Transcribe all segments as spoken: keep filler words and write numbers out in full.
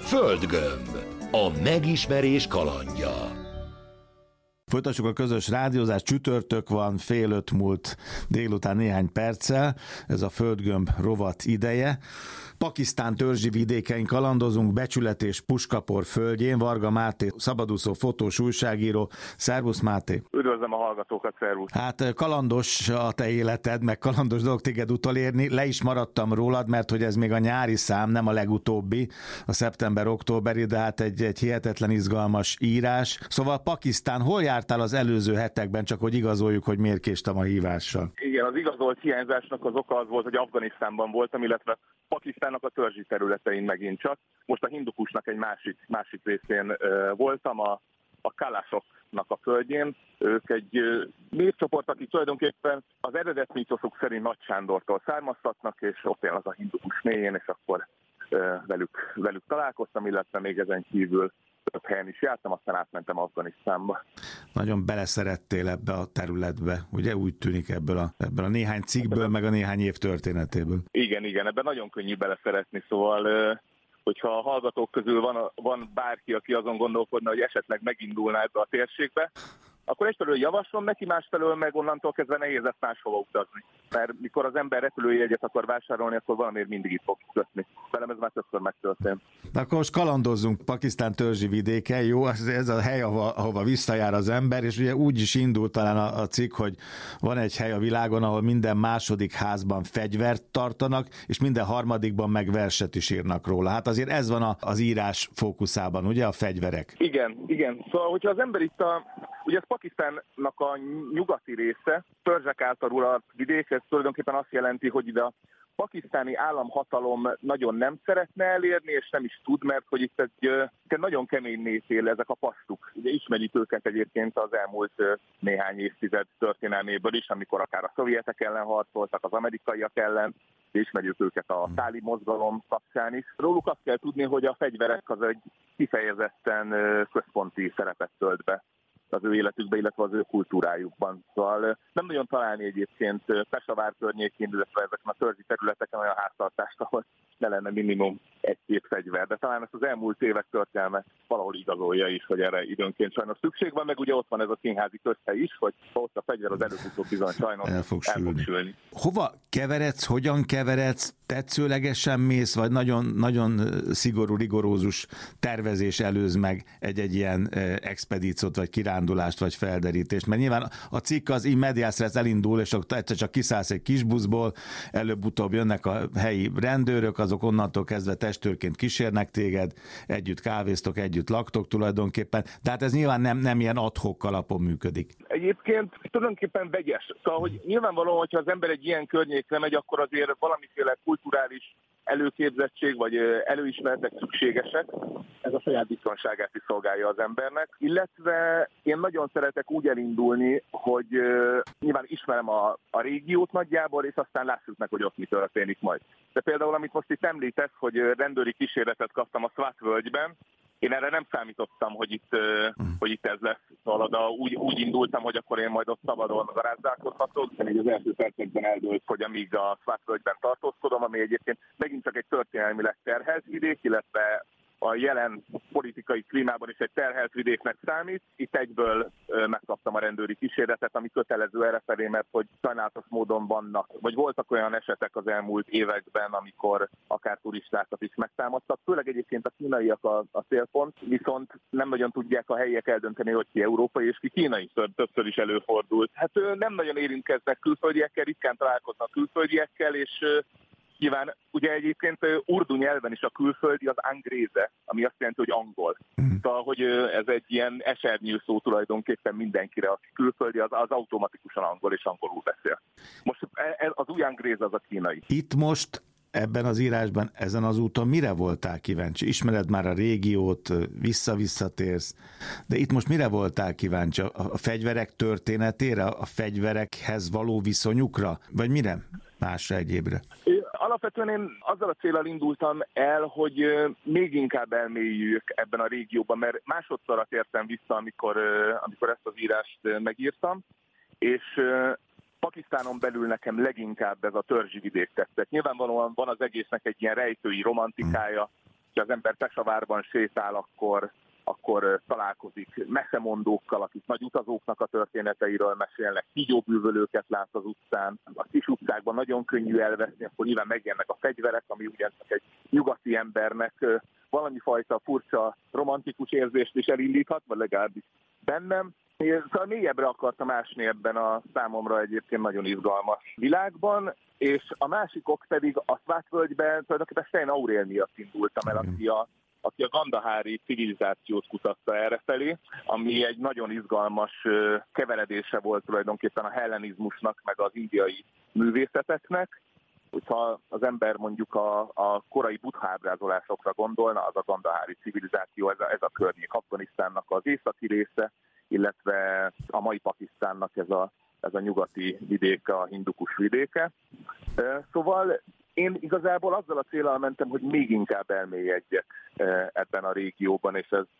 Földgömb. A megismerés kalandja. Folytassuk a közös rádiózást, csütörtök van, fél öt múlt délután néhány perccel, ez a Földgömb rovat ideje. Pakisztán törzsi vidékein kalandozunk, Becsület és Puskapor földjén. Varga Máté, szabadúszó fotós újságíró. Szervusz Máté! Üdvözlöm a hallgatókat, szervusz! Hát kalandos a te életed, meg kalandos dolog téged utolérni. Le is maradtam rólad, mert hogy ez még a nyári szám, nem a legutóbbi, a szeptember-októberi, de hát egy, egy hihetetlen izgalmas írás. Szóval Pakisztán, hol jártál az előző hetekben, csak hogy igazoljuk, hogy miért késtem a hívással? Igen, az igazolt hiányzásnak az oka az volt, hogy Afganisztánban voltam, illetve Pakisztánnak a törzsi területein megint csak. Most a Hindukusnak egy másik, másik részén uh, voltam, a, a Kalásoknak a földjén. Ők egy uh, népcsoport, akik tulajdonképpen az eredet mítoszok szerint Nagy Sándortól származtatnak, és ott él az a Hindukus mélyén, és akkor uh, velük, velük találkoztam, illetve még ezen kívül több helyen is jártam, aztán átmentem Afganisztánba. Nagyon beleszerettél ebbe a területbe, ugye úgy tűnik ebből a, ebből a néhány cikkből, meg a néhány év történetéből. Igen, igen, ebben nagyon könnyű beleszeretni, szóval hogyha a hallgatók közül van, van bárki, aki azon gondolkodna, hogy esetleg megindulná ebbe a térségbe, akkor egyfelől javaslom neki, másfelől meg onnantól kezdve nehéz lesz máshova utazni. Mert mikor az ember repülőjegyet akar vásárolni, akkor valamiért mindig itt fog kötni. Velem ez már többször megtörtént. De akkor most kalandozzunk Pakisztán törzsi vidéken, jó? Ez, ez a hely, ahova, ahova visszajár az ember, és ugye úgy is indult talán a, a cikk, hogy van egy hely a világon, ahol minden második házban fegyvert tartanak, és minden harmadikban meg verset is írnak róla. Hát azért ez van a, az írás fókuszában, ugye, a fegyverek? Igen, igen. Szóval, hogyha az ember itt a... Ugye ez Pakisztánnak a nyugati része, törzsek által uralt vidék, ez tulajdonképpen azt jelenti, hogy ide a pakisztáni államhatalom nagyon nem szeretne elérni, és nem is tud, mert hogy itt egy, egy nagyon kemény nép él, ezek a pastuk. Ugye ismerjük őket egyébként az elmúlt néhány évtized történelméből is, amikor akár a szovjetek ellen harcoltak, az amerikaiak ellen, ismerjük őket a táli mozgalom kapcsán is. Róluk azt kell tudni, hogy a fegyverek az egy kifejezetten központi szerepet tölt be az ő életükbe, illetve az ő kultúrájukban. Szóval nem nagyon találni egyébként Pesavár környékén, illetve ezeken a törzsi területeken olyan háztartást, ahol ne lenne minimum egy-két fegyver. De talán ezt az elmúlt évek történelme valahol igazolja is, hogy erre időnként sajnos szükség van, meg ugye ott van ez a színházi közhely is, hogy ott a fegyver az előbb-utóbb bizony sajnos el fog, el fog sülni. Hova keveredsz, hogyan keveredsz, tetszőlegesen mész, vagy nagyon, nagyon szigorú, rigorózus tervezés előz meg egy-egy ilyen expedíciót, vagy kirándulást, vagy felderítést? Mert nyilván a cikk az in medias res elindul, és akkor egyszer csak kiszállsz egy kis buszból, előbb-utóbb jönnek a helyi rendőrök, azok onnantól kezdve testőrként kísérnek téged, együtt kávéztok, együtt laktok tulajdonképpen, de hát ez nyilván nem, nem ilyen ad-hoc alapon működik. Egyébként tulajdonképpen vegyes. Szóval, hogy nyilvánvalóan, hogyha az ember egy ilyen környékre megy, akkor azért valamiféle kulturális előképzettség vagy előismeretek szükségesek. Ez a saját biztonságát is szolgálja az embernek. Illetve én nagyon szeretek úgy elindulni, hogy uh, nyilván ismerem a, a régiót nagyjából, és aztán lássuk meg, hogy ott mi történik majd. De például, amit most itt említesz, hogy rendőri kísérletet kaptam a Swat völgyben, én erre nem számítottam, hogy itt, uh, hogy itt ez lesz. Szóval de úgy, úgy indultam, hogy akkor én majd ott szabadon garázdálkodhatok, de így az első percekben eldőlt, hogy amíg a Swat völgyben tartózkodom, ami egyébként megint csak egy történelmileg terhelt vidék, illetve a jelen politikai klímában is egy terhelt vidéknek számít. Itt egyből ö, megkaptam a rendőri kísérletet, ami kötelező errefelé, mert hogy sajnálatos módon vannak, vagy voltak olyan esetek az elmúlt években, amikor akár turistákat is megtámadtak. Főleg egyébként a kínaiak a, a célpont, viszont nem nagyon tudják a helyiek eldönteni, hogy ki európai és ki kínai, többször is előfordult. Hát ö, nem nagyon érintkeznek külföldiekkel, ritkán találkoznak külföldiekkel, és ö, nyilván ugye egyébként urdu nyelven is a külföldi az angréze, ami azt jelenti, hogy angol. Mm. Szóval, hogy ez egy ilyen esernyő szó tulajdonképpen mindenkire, aki külföldi, az, az automatikusan angol és angolul beszél. Most az új angréze az a kínai. Itt most ebben az írásban, ezen az úton mire voltál kíváncsi? Ismered már a régiót, vissza-visszatérsz, de itt most mire voltál kíváncsi? A fegyverek történetére, a fegyverekhez való viszonyukra? Vagy mire? Másra, egyébre? Alapvetően én azzal a céllal indultam el, hogy még inkább elmélyüljük ebben a régióban, mert másodszorra tértem vissza, amikor, amikor ezt az írást megírtam, és Pakisztánon belül nekem leginkább ez a törzsi vidék tetszett. Nyilvánvalóan van az egésznek egy ilyen rejtői romantikája, ha az ember Pesavárban sétál, akkor akkor találkozik messzemondókkal, akik nagy utazóknak a történeteiről mesélnek, kígyóbűvölőket lát az utcán. A kis utcákban nagyon könnyű elveszni, akkor nyilván megjelennek a fegyverek, ami ugyancsak egy nyugati embernek valami fajta furcsa romantikus érzést is elindíthat, vagy legalábbis bennem. Én szóval mélyebbre akartam ásni ebben a számomra egyébként nagyon izgalmas világban, és a másik ok pedig a Svátvölgyben tulajdonképpen Stein Aurél miatt indultam el, aki a aki a gandahári civilizációt kutatta errefelé, ami egy nagyon izgalmas keveredése volt tulajdonképpen a hellenizmusnak, meg az indiai művészeteknek. Hogyha az ember mondjuk a, a korai buddha ábrázolásokra gondolna, az a gandahári civilizáció, ez a, ez a környék, Afganisztánnak az északi része, illetve a mai Pakisztánnak ez a, ez a nyugati vidéke, a hindukus vidéke. Szóval én igazából azzal a céllal mentem, hogy még inkább elmélyedjek ebben a régióban, és ez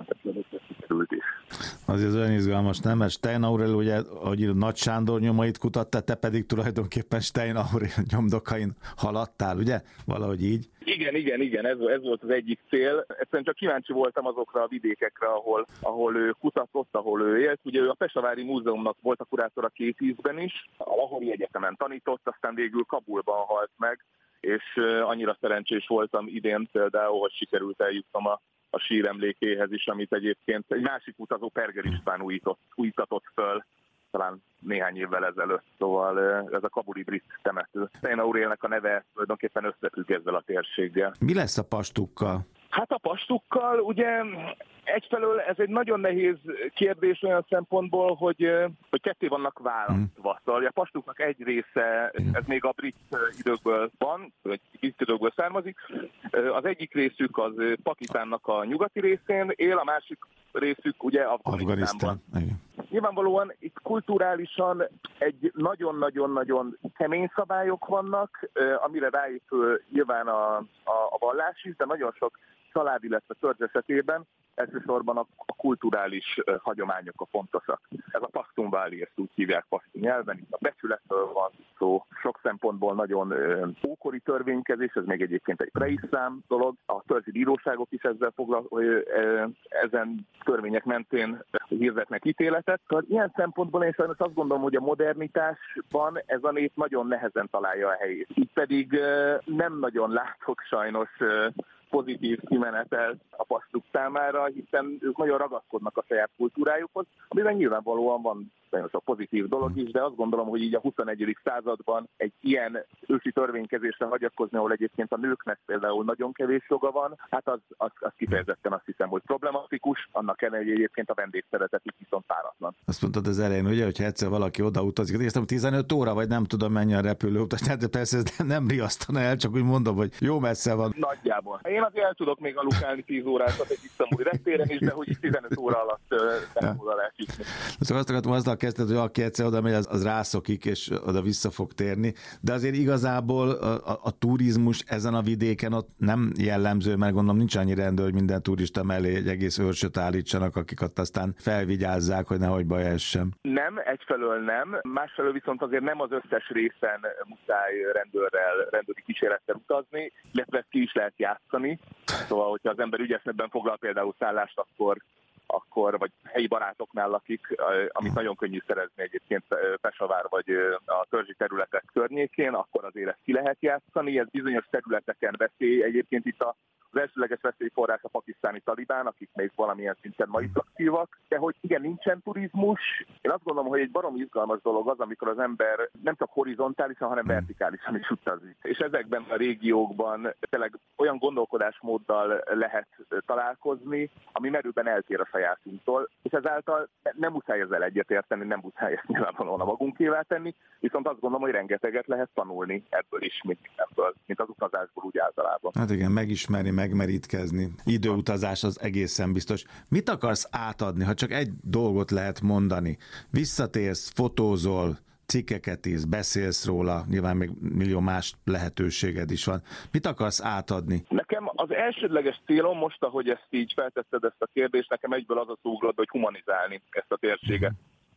sikerült is. Azért olyan izgalmas, nem? Mert Stein Aurél, ugye, ahogy Nagy Sándor nyomait kutatta, te pedig tulajdonképpen Stein Aurél nyomdokain haladtál, ugye? Valahogy így. Igen, igen, igen, ez, ez volt az egyik cél. Egyszerűen csak kíváncsi voltam azokra a vidékekre, ahol, ahol ő kutatott, ahol ő élt. Ugye ő a Pesavári Múzeumnak volt a kurátora két ízben is, a Lahori Egyetemen tanított, aztán végül Kabulban halt meg, és annyira szerencsés voltam idén például, hogy sikerült eljutnom a, a síremlékéhez is, amit egyébként egy másik utazó, Perger István újított, újítatott föl, talán néhány évvel ezelőtt, szóval ez a kabuli brit temető. Stein Aurélnek a neve tulajdonképpen összefügg ezzel a térséggel. Mi lesz a pastukkal? Hát a pastukkal ugye egyfelől ez egy nagyon nehéz kérdés olyan szempontból, hogy, hogy ketté vannak választva. Szóval a pastuknak egy része, ez még a brit időkből van, vagy brit időkből származik. Az egyik részük az Pakisztánnak a nyugati részén él, a másik részük ugye Afganisztánban. Afganisztán. Nyilvánvalóan itt kulturálisan egy nagyon-nagyon-nagyon kemény szabályok vannak, amire ráépül nyilván a, a, a vallás is, de nagyon sok család, illetve törzs esetében elsősorban a, a kulturális uh, hagyományok a fontosak. Ez a pasztunváli, ezt úgy hívják pasztun nyelven, itt a becsületről van szó, sok szempontból nagyon uh, ókori törvénykezés, ez még egyébként egy preiszlám dolog, a törzsi bíróságok is ezzel foglalkoznak, uh, ezen törvények mentén hirdetnek ítéletet. Tehát ilyen szempontból én sajnos azt gondolom, hogy a modernitásban ez a nép nagyon nehezen találja a helyét. Itt pedig uh, nem nagyon látok sajnos uh, pozitív kimenetel a pastuk számára, hiszen ők nagyon ragaszkodnak a saját kultúrájukhoz, amiben nyilvánvalóan van nagyon sok pozitív dolog is, de azt gondolom, hogy így a huszonegyedik században egy ilyen ősi törvénykezésre hagyatkozni, ahol egyébként a nőknek például nagyon kevés joga van, hát az, az, az kifejezetten azt hiszem, hogy problematikus, annak ellenére egyébként a vendégszeretet is viszont páratlan. Azt mondtad az elején, ugye, hogyha egyszer valaki oda utazik, értem tizenöt óra, vagy nem tudom mennyi a repülőutas, tehát persze ez nem riasztana el, csak úgy mondom, hogy jó messze van. Nagyjából. Én azért el tudok még alukálni tíz órát egy isztambuli reptéren is, de hogy tizenöt óra alatt nem oda lehet jutni. Szóval azt akartam, azzal kezdted, hogy aki egyszer oda megy, az, az rászokik, és oda vissza fog térni. De azért igazából a, a, a turizmus ezen a vidéken ott nem jellemző, mert gondolom nincs annyi rendőr, hogy minden turista mellé egy egész őrsöt állítsanak, akik ott aztán felvigyázzák, hogy nehogy baj essen. Nem, egyfelől nem. Másfelől viszont azért nem az összes részen muszáj rendőrrel, rendőri kísérettel utazni, illetve ki is lehet játszani. Szóval, hogyha az ember ügyesebben foglal például szállást, akkor, akkor vagy helyi barátoknál lakik, amit nagyon könnyű szerezni egyébként Pesavár vagy a törzsi területek környékén, akkor azért ezt ki lehet játszani. Ez bizonyos területeken veszély. Egyébként itt a az elsőleges veszélyforrás a pakisztáni talibán, akik még valamilyen szinten ma is aktívak, de hogy igen, nincsen turizmus. Én azt gondolom, hogy egy baromi izgalmas dolog az, amikor az ember nem csak horizontálisan, hanem vertikálisan is utazik. És ezekben a régiókban tényleg olyan gondolkodásmóddal lehet találkozni, ami merőben eltér a sajátunktól, és ezáltal nem muszáj ezzel egyetérteni, nem muszáj ezt nyilvánvalóan a magunkévá tenni, viszont azt gondolom, hogy rengeteget lehet tanulni ebből is, mint, ebből, mint az utazásból úgy általában. Hát igen, megismerni, megmerítkezni. Időutazás az egészen biztos. Mit akarsz átadni, ha csak egy dolgot lehet mondani? Visszatérsz, fotózol, cikkeket írsz, beszélsz róla, nyilván még millió más lehetőséged is van. Mit akarsz átadni? Nekem az elsődleges célom most, ahogy ezt így feltetted ezt a kérdést, nekem egyből az a szó ugrott, hogy humanizálni ezt a térséget.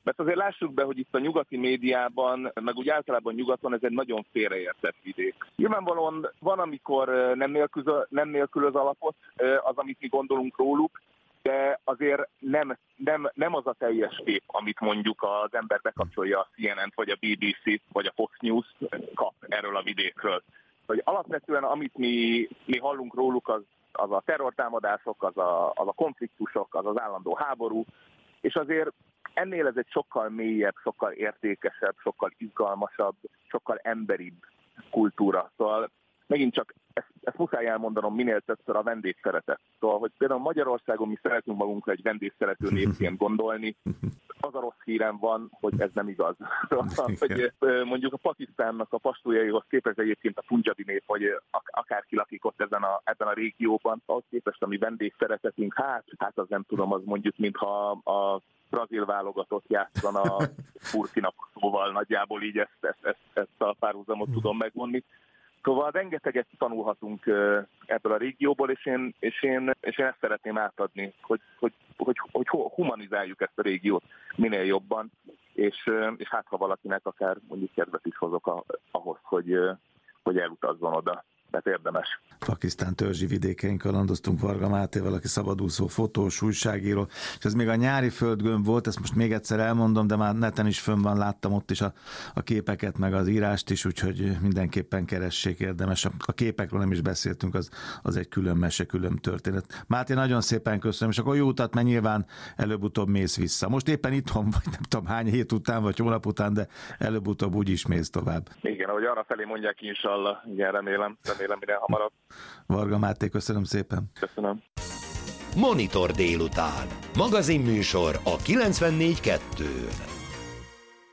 Mert azért lássuk be, hogy itt a nyugati médiában, meg úgy általában nyugaton ez egy nagyon félreértett vidék. Nyilvánvalóan van, amikor nem nélkül, nem nélkülöz alapot az, amit mi gondolunk róluk, de azért nem, nem, nem az a teljes kép, amit mondjuk az ember bekapcsolja a C N N-t, vagy a B B C-t, vagy a Fox News kap erről a vidékről. Hogy alapvetően amit mi, mi hallunk róluk, az, az a terrortámadások, az a, az a konfliktusok, az az állandó háború, és azért ennél ez egy sokkal mélyebb, sokkal értékesebb, sokkal izgalmasabb, sokkal emberibb kultúra. Szóval megint csak ezt, ezt muszáj elmondanom minél többször, a vendégszeretet. Szóval, hogy például Magyarországon mi szeretünk magunkra egy vendégszerető népként gondolni, az a rossz hírem van, hogy ez nem igaz. Szóval, hogy mondjuk a Pakisztánnak a pastújaihoz képest egyébként a punjabi nép, vagy akárki lakik ott ezen a, ebben a régióban, ahhoz képest a mi vendégszeretetünk, hát, hát az nem tudom, az mondjuk, mintha a brazil válogatott játszana a Burkina Fasóval, nagyjából így ezt, ezt, ezt, ezt a párhuzamot tudom megvonni. Szóval rengeteget tanulhatunk ebből a régióból, és én, és én, és én ezt szeretném átadni, hogy, hogy, hogy, hogy humanizáljuk ezt a régiót minél jobban, és, és hát ha valakinek akár mondjuk kedvet is hozok a, ahhoz, hogy, hogy elutazzon oda. Tehát érdemes. Pakisztán törzsi vidékein kalandoztunk Varga Mátéval, aki szabadúszó fotós, újságíró, és ez még a nyári földgömb volt, ezt most még egyszer elmondom, de már neten is fönn van, láttam ott is a, a képeket, meg az írást is, úgyhogy mindenképpen keressék, érdemes. A képekről nem is beszéltünk, az, az egy külön mese, külön történet. Máté, nagyon szépen köszönöm, és akkor jó utat, mert nyilván előbb-utóbb mész vissza. Most éppen itthon vagy, nem tudom hány hét után, vagy hónap után, de előbb-utóbb úgy is mész tovább. Igen, ahogy arra felé mondják, inshallah, igen, remélem. Remélem, mire hamarabb. Varga Máté, köszönöm szépen. Köszönöm. Monitor délután. Magazinműsor a kilencvennégy kettő.